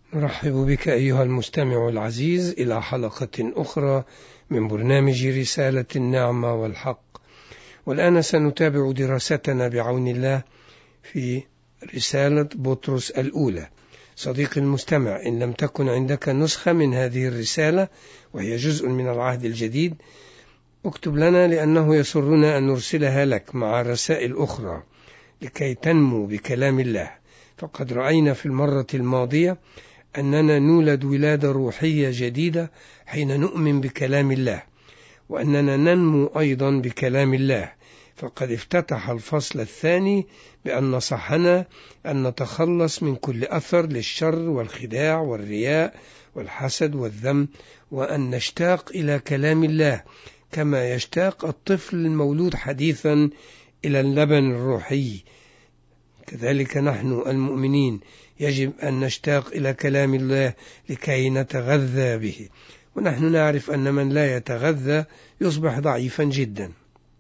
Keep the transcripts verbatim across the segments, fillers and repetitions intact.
نرحب بك أيها المستمع العزيز إلى حلقة أخرى من برنامج رسالة النعمة والحق. والآن سنتابع دراستنا بعون الله في رسالة بطرس الأولى. صديقي المستمع، إن لم تكن عندك نسخة من هذه الرسالة وهي جزء من العهد الجديد اكتب لنا، لأنه يسرنا أن نرسلها لك مع رسائل أخرى لكي تنمو بكلام الله. فقد رأينا في المرة الماضية أننا نولد ولادة روحية جديدة حين نؤمن بكلام الله، وأننا ننمو أيضا بكلام الله. فقد افتتح الفصل الثاني بأن نصحنا أن نتخلص من كل أثر للشر والخداع والرياء والحسد والذم، وأن نشتاق إلى كلام الله كما يشتاق الطفل المولود حديثا إلى اللبن الروحي. كذلك نحن المؤمنين يجب أن نشتاق إلى كلام الله لكي نتغذى به، ونحن نعرف أن من لا يتغذى يصبح ضعيفا جدا.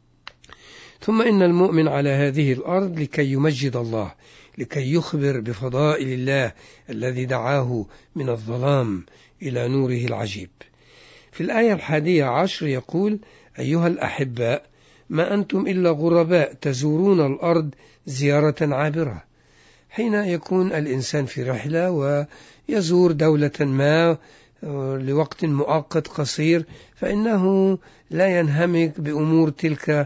ثم إن المؤمن على هذه الأرض لكي يمجد الله، لكي يخبر بفضائل الله الذي دعاه من الظلام إلى نوره العجيب. في الآية الحادية عشر يقول: أيها الأحباء، ما أنتم إلا غرباء تزورون الأرض زيارة عابرة. حين يكون الإنسان في رحلة ويزور دولة ما لوقت مؤقت قصير، فإنه لا ينهمك بأمور تلك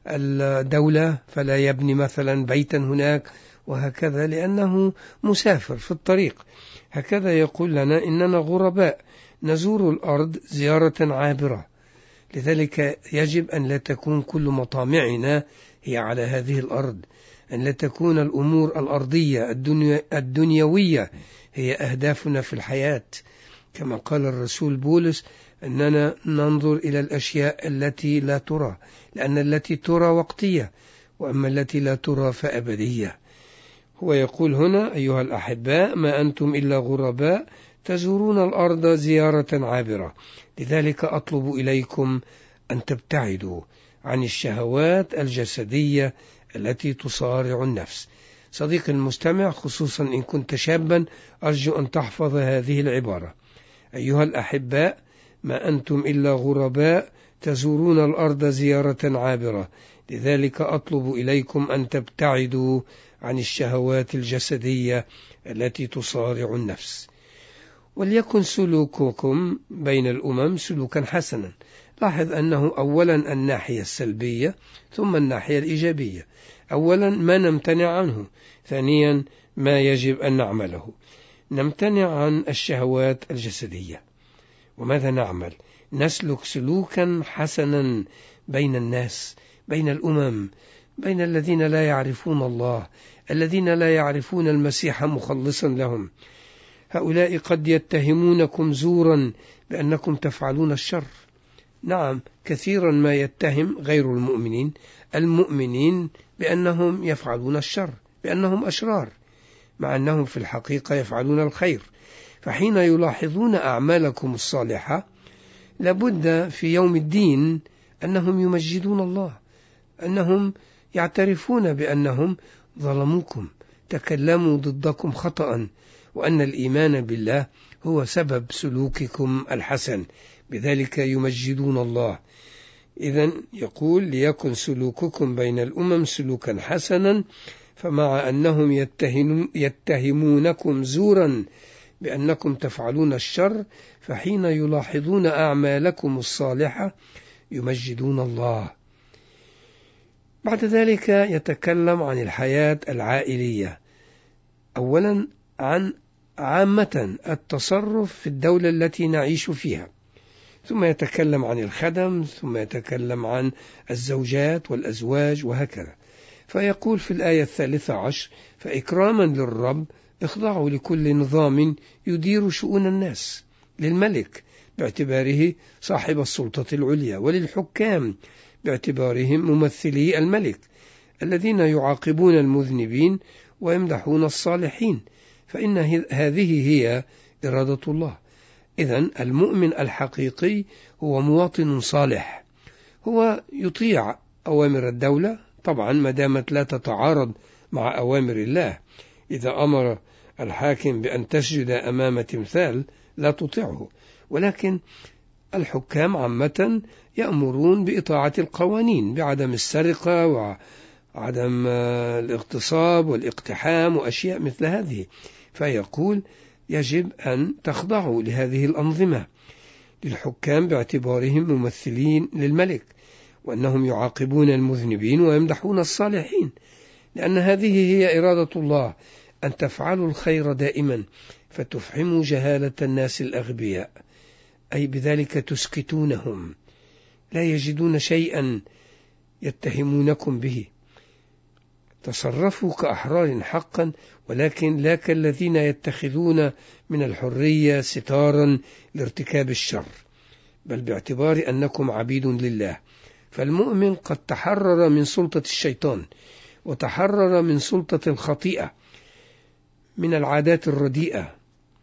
الدولة، فلا يبني مثلا بيتا هناك وهكذا، لأنه مسافر في الطريق. هكذا يقول لنا إننا غرباء نزور الأرض زيارة عابرة. لذلك يجب أن لا تكون كل مطامعنا هي على هذه الأرض، أن لا تكون الأمور الأرضية الدنيا الدنيوية هي أهدافنا في الحياة، كما قال الرسول بولس أننا ننظر إلى الأشياء التي لا ترى، لأن التي ترى وقتية، وأما التي لا ترى فأبدية. هو يقول هنا: أيها الأحباء، ما أنتم إلا غرباء تزورون الأرض زيارة عابرة، لذلك أطلب إليكم أن تبتعدوا عن الشهوات الجسدية التي تصارع النفس. صديقي المستمع، خصوصا إن كنت شابا، أرجو أن تحفظ هذه العبارة: أيها الأحباء، ما أنتم إلا غرباء تزورون الأرض زيارة عابرة، لذلك أطلب إليكم أن تبتعدوا عن الشهوات الجسدية التي تصارع النفس. وليكن سلوككم بين الأمم سلوكا حسنا. لاحظ أنه أولا الناحية السلبية ثم الناحية الإيجابية. أولا ما نمتنع عنه، ثانيا ما يجب أن نعمله. نمتنع عن الشهوات الجسدية، وماذا نعمل؟ نسلك سلوكا حسنا بين الناس، بين الأمم، بين الذين لا يعرفون الله، الذين لا يعرفون المسيح مخلصا لهم. هؤلاء قد يتهمونكم زورا بأنكم تفعلون الشر. نعم، كثيرا ما يتهم غير المؤمنين المؤمنين بأنهم يفعلون الشر، بأنهم أشرار، مع أنهم في الحقيقة يفعلون الخير. فحين يلاحظون أعمالكم الصالحة لابد في يوم الدين أنهم يمجدون الله، أنهم يعترفون بأنهم ظلموكم، تكلموا ضدكم خطأ، وأن الإيمان بالله هو سبب سلوككم الحسن، بذلك يمجدون الله. إذن يقول: ليكن سلوككم بين الأمم سلوكا حسنا، فمع أنهم يتهمونكم زورا بأنكم تفعلون الشر، فحين يلاحظون أعمالكم الصالحة يمجدون الله. بعد ذلك يتكلم عن الحياة العائلية. أولا عن عامة التصرف في الدولة التي نعيش فيها، ثم يتكلم عن الخدم، ثم يتكلم عن الزوجات والأزواج وهكذا. فيقول في الآية الثالثة عشر: فإكراما للرب اخضعوا لكل نظام يدير شؤون الناس، للملك باعتباره صاحب السلطة العليا، وللحكام باعتبارهم ممثلي الملك، الذين يعاقبون المذنبين ويمدحون الصالحين، فإن هذه هي إرادة الله. إذن المؤمن الحقيقي هو مواطن صالح، هو يطيع أوامر الدولة، طبعا ما دامت لا تتعارض مع أوامر الله. إذا أمر الحاكم بأن تسجد أمام تمثال لا تطيعه، ولكن الحكام عامة يأمرون بإطاعة القوانين، بعدم السرقة وعدم الاغتصاب والاقتحام وأشياء مثل هذه، فيقول يجب أن تخضعوا لهذه الأنظمة للحكام باعتبارهم ممثلين للملك، وأنهم يعاقبون المذنبين ويمدحون الصالحين، لأن هذه هي إرادة الله، أن تفعلوا الخير دائما فتفحموا جهالة الناس الأغبياء، أي بذلك تسكتونهم، لا يجدون شيئا يتهمونكم به. تصرفوا كأحرار حقا، ولكن لا كالذين يتخذون من الحرية ستارا لارتكاب الشر، بل باعتبار أنكم عبيد لله. فالمؤمن قد تحرر من سلطة الشيطان، وتحرر من سلطة الخطيئة، من العادات الرديئة،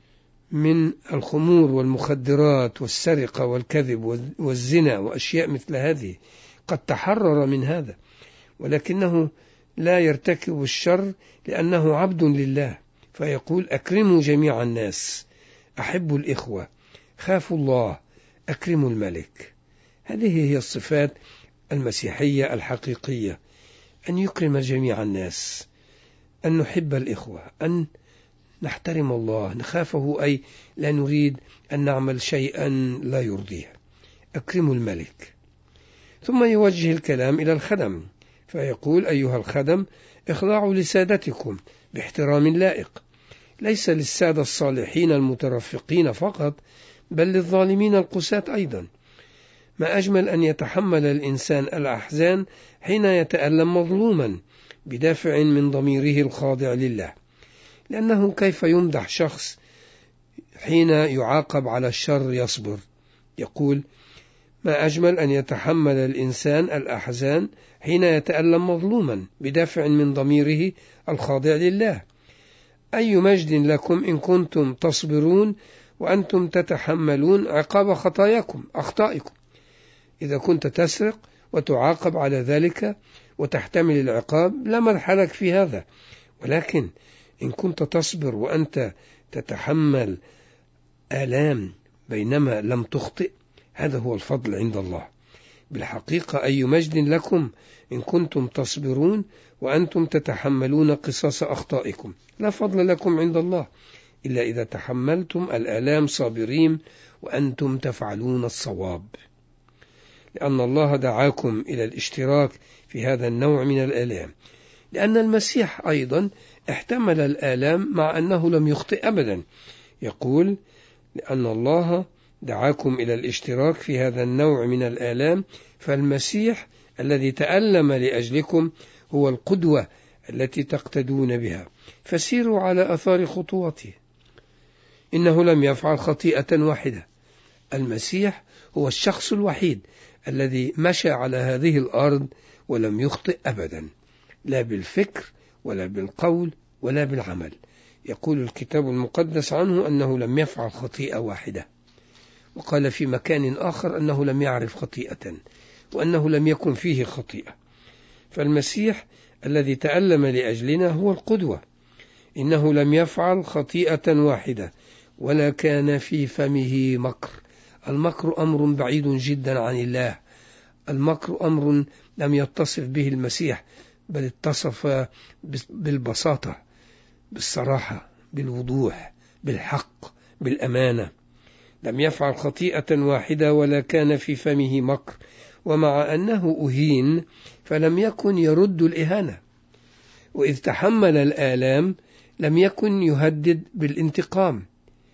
من الخمور والمخدرات والسرقة والكذب والزنا وأشياء مثل هذه، قد تحرر من هذا، ولكنه لا يرتكب الشر لأنه عبد لله، فيقول أكرموا جميع الناس، أحبوا الإخوة، خافوا الله، أكرموا الملك. هذه هي الصفات المسيحية الحقيقية، أن يكرم جميع الناس، أن نحب الإخوة، أن نحترم الله، نخافه، أي لا نريد أن نعمل شيئا لا يرضيه. أكرموا الملك. ثم يوجه الكلام إلى الخدم، فيقول أيها الخدم اخضعوا لسادتكم باحترام لائق، ليس للسادة الصالحين المترفقين فقط، بل للظالمين القساة أيضا. ما أجمل أن يتحمل الإنسان الأحزان حين يتألم مظلوما بدافع من ضميره الخاضع لله، لأنه كيف يمدح شخص حين يعاقب على الشر يصبر؟ يقول ما أجمل أن يتحمل الإنسان الأحزان حين يتألم مظلوما بدافع من ضميره الخاضع لله. أي مجد لكم إن كنتم تصبرون وأنتم تتحملون عقاب خطاياكم أخطائكم. إذا كنت تسرق وتعاقب على ذلك وتحتمل العقاب لا مدح لك في هذا، ولكن إن كنت تصبر وأنت تتحمل آلام بينما لم تخطئ، هذا هو الفضل عند الله. بالحقيقة أي مجد لكم إن كنتم تصبرون وأنتم تتحملون قصاص أخطائكم، لا فضل لكم عند الله إلا إذا تحملتم الآلام صابرين وأنتم تفعلون الصواب، لأن الله دعاكم إلى الاشتراك في هذا النوع من الآلام، لأن المسيح أيضا احتمل الآلام مع أنه لم يخطئ أبدا. يقول لأن الله دعاكم إلى الاشتراك في هذا النوع من الآلام، فالمسيح الذي تألم لأجلكم هو القدوة التي تقتدون بها، فسيروا على أثار خطواته. إنه لم يفعل خطيئة واحدة. المسيح هو الشخص الوحيد الذي مشى على هذه الأرض ولم يخطئ أبدا، لا بالفكر ولا بالقول ولا بالعمل. يقول الكتاب المقدس عنه أنه لم يفعل خطيئة واحدة، وقال في مكان آخر أنه لم يعرف خطيئة، وأنه لم يكن فيه خطيئة. فالمسيح الذي تألم لأجلنا هو القدوة. إنه لم يفعل خطيئة واحدة ولا كان في فمه مكر. المكر أمر بعيد جدا عن الله. المكر أمر لم يتصف به المسيح، بل اتصف بالبساطة، بالصراحة، بالوضوح، بالحق، بالأمانة. لم يفعل خطيئة واحدة ولا كان في فمه مكر، ومع أنه أهين فلم يكن يرد الإهانة، وإذ تحمل الآلام لم يكن يهدد بالانتقام.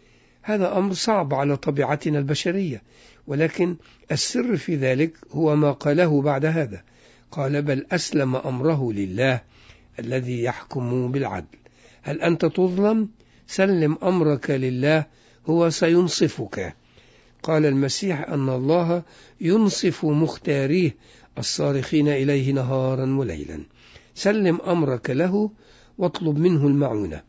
هذا أمر صعب على طبيعتنا البشرية، ولكن السر في ذلك هو ما قاله بعد هذا. قال بل أسلم أمره لله الذي يحكم بالعدل. هل أنت تظلم؟ سلم أمرك لله، هو سينصفك. قال المسيح أن الله ينصف مختاريه الصارخين إليه نهارا وليلا. سلم أمرك له واطلب منه المعونة.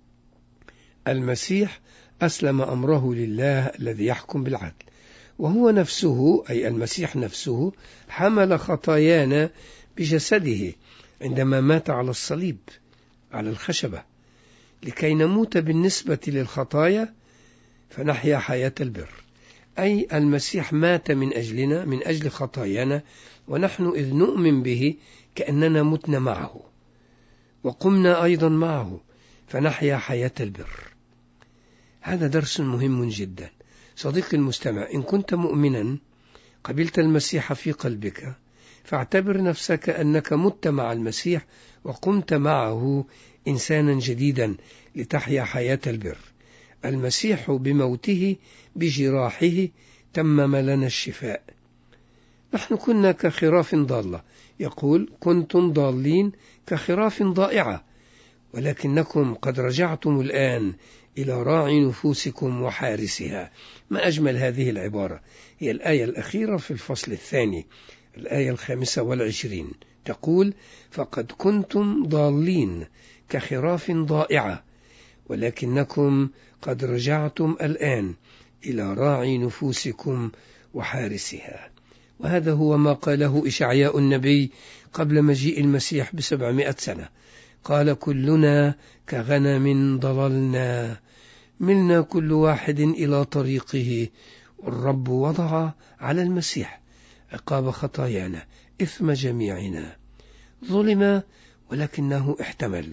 المسيح أسلم أمره لله الذي يحكم بالعدل، وهو نفسه أي المسيح نفسه حمل خطايانا بجسده عندما مات على الصليب على الخشبة. لكي نموت بالنسبة للخطايا فنحيا حياة البر، أي المسيح مات من أجلنا من أجل خطايانا، ونحن إذ نؤمن به كأننا متنا معه وقمنا أيضا معه فنحيا حياة البر. هذا درس مهم جدا صديقي المستمع. إن كنت مؤمنا قبلت المسيح في قلبك، فاعتبر نفسك أنك مت مع المسيح وقمت معه إنسانا جديدا لتحيا حياة البر. المسيح بموته بجراحه تمم لنا الشفاء. نحن كنا كخراف ضالة، يقول كنتم ضالين كخراف ضائعة، ولكنكم قد رجعتم الآن إلى راعي نفوسكم وحارسها. ما أجمل هذه العبارة، هي الآية الأخيرة في الفصل الثاني، الآية الخامسة والعشرين، تقول فقد كنتم ضالين كخراف ضائعة ولكنكم قد رجعتم الآن إلى راعي نفوسكم وحارسها. وهذا هو ما قاله إشعياء النبي قبل مجيء المسيح بسبعمائة سنة. قال كلنا كغنم ضللنا، ملنا كل واحد إلى طريقه، والرب وضع على المسيح عقاب خطايانا إثم جميعنا. ظلم ولكنه احتمل.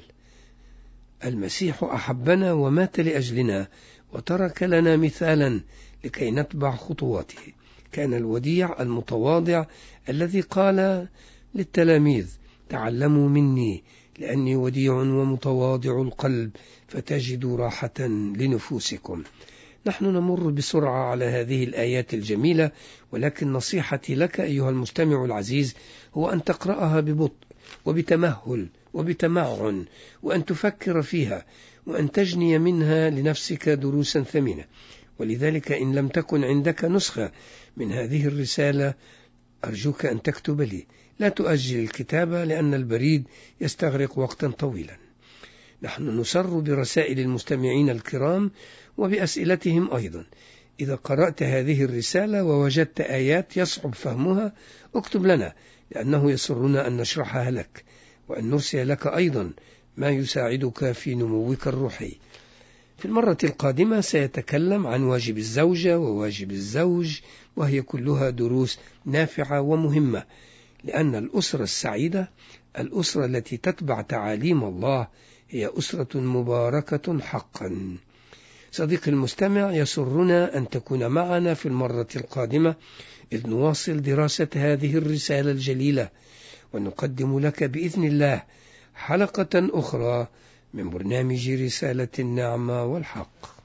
المسيح أحبنا ومات لأجلنا وترك لنا مثالا لكي نتبع خطواته. كان الوديع المتواضع الذي قال للتلاميذ تعلموا مني لأني وديع ومتواضع القلب فتجدوا راحة لنفوسكم. نحن نمر بسرعة على هذه الآيات الجميلة، ولكن نصيحتي لك أيها المستمع العزيز هو أن تقرأها ببطء وبتمهل وبتمعن، وأن تفكر فيها، وأن تجني منها لنفسك دروسا ثمينة. ولذلك إن لم تكن عندك نسخة من هذه الرسالة أرجوك أن تكتب لي. لا تؤجل الكتابة لأن البريد يستغرق وقتا طويلا. نحن نسر برسائل المستمعين الكرام وبأسئلتهم أيضا. إذا قرأت هذه الرسالة ووجدت آيات يصعب فهمها اكتب لنا، لأنه يسرنا أن نشرحها لك وأن نرسل لك أيضا ما يساعدك في نموك الروحي. في المرة القادمة سيتكلم عن واجب الزوجة وواجب الزوج، وهي كلها دروس نافعة ومهمة، لأن الأسرة السعيدة الأسرة التي تتبع تعاليم الله هي أسرة مباركة حقا. صديقي المستمع، يسرنا أن تكون معنا في المرة القادمة إذ نواصل دراسة هذه الرسالة الجليلة، ونقدم لك بإذن الله حلقة أخرى من برنامج رسالة النعمة والحق.